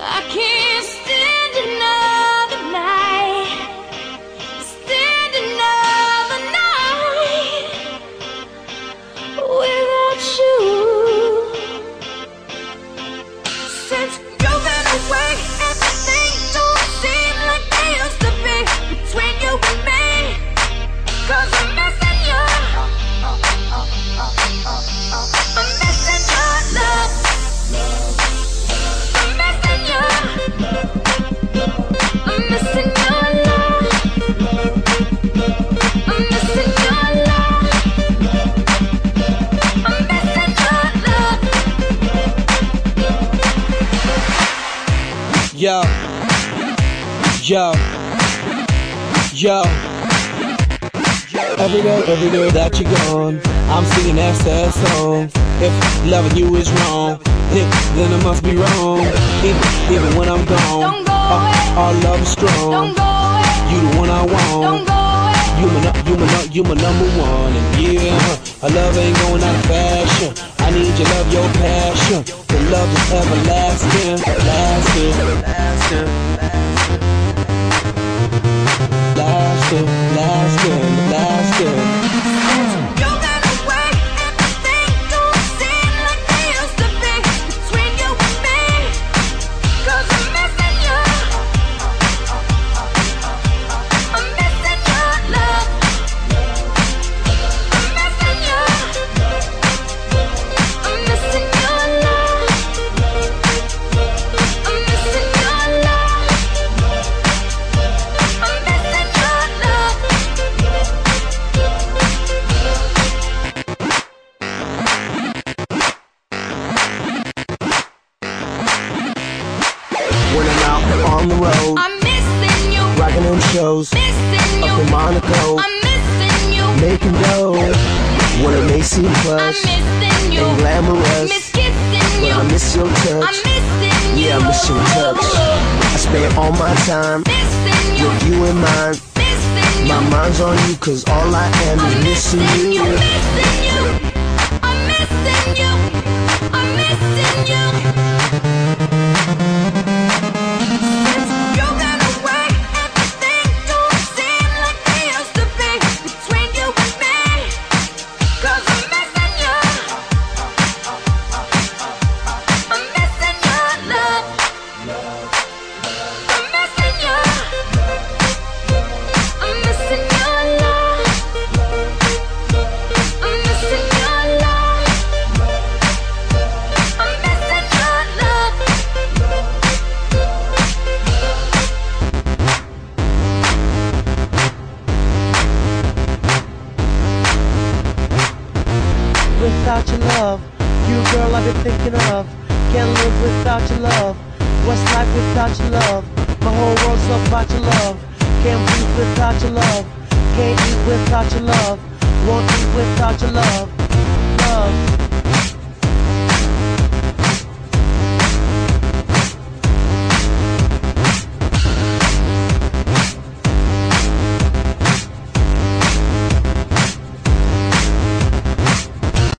I can't stand another night, stand another night without you. Since you've been away, everything don't seem like they used to be between you and me. 'Cause I'm missing you, I'm missing your love, I'm missing you, I'm missing your love, I'm missing your love, I'm missing your love. Yo, yo, yo. Every day that you're gone, I'm singing that sad song. If loving you is wrong, then it must be wrong. Even when I'm gone, Don't go away. Our love is strong. Don't go away. You the one I want. Don't go away. You my number one. And yeah, our love ain't going out of fashion. I need your love, your passion. The love is everlasting, lasting, lasting, lasting, lasting, lasting. You've been away, everything don't seem like they used to be between you and me. 'Cause I'm missing you, I'm missing your love, I'm missing you, I'm missing your love, I'm missing your love, I'm missing your love. When I'm out on the road, I'm missing you, rocking them shows, missing you, up in Monaco, I'm missing you, making dough. When it may seem I'm plush missing you, and glamorous, miss kissing but you, I miss your I'm touch. missing you, Yeah, I miss your touch. I spend all my time missing you, with you in mind. missing you, My mind's on you, 'cause all I am is I'm missing missing you, you. missing you, I'm missing you, I'm missing you. You've been away, everything don't seem like they used to be between you and me. 'Cause I'm missing you, I'm missing your love, I'm missing you, I'm missing your love, I'm missing your love, I'm missing your love. Without your love, you girl I've been thinking of. Can't live without your love. What's life without your love? My whole world's about your love. Can't breathe without your love. Can't eat without your love. Won't eat without your love. Love.